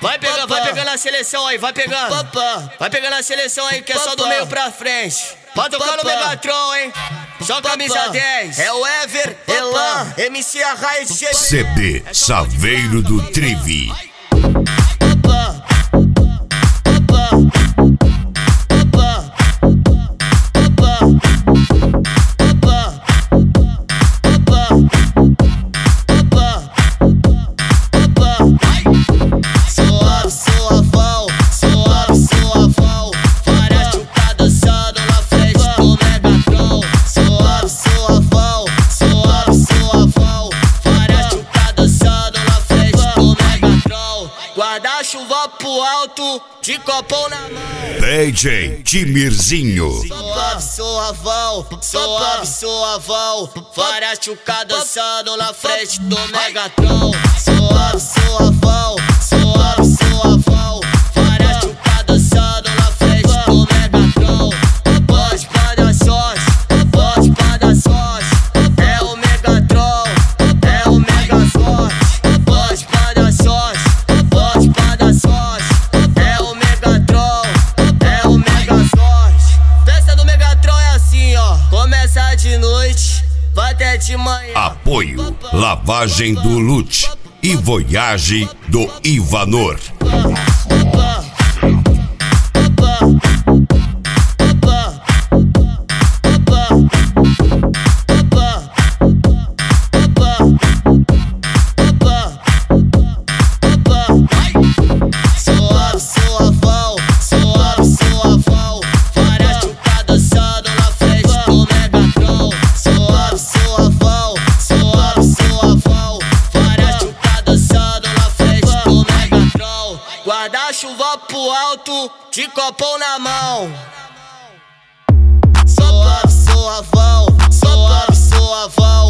Vai pegando a seleção aí, vai pegando. Vai pegando a seleção aí, que é só do meio pra frente. Vai tocar no Megatron, hein? Só camisa 10. É o Ever, Elan, MC Arraia de CD Saveiro do Trivi. Guarda-chuva pro alto, de copão na mão. DJ Timirzinho. Suavão, suavão. Várias chuca dançando na frente do Megatron. Suavão. Várias chuca dançando na frente do Megatron. Pode pra dar sorte. É o Megatron, é o Megazord. Pode pra dar sorte. É o Megatron, é o Megazord. Festa do Megatron é assim, ó. Começa de noite, vai até de manhã. Apoio Lavagem do Lute e Voyage do Ivanor. Suavão. Várias chuca dançando na frente do Megatron. Suavão. Várias chuca dançando na frente do Megatron. Guarda-chuva pro alto, de copão na mão. Suavão.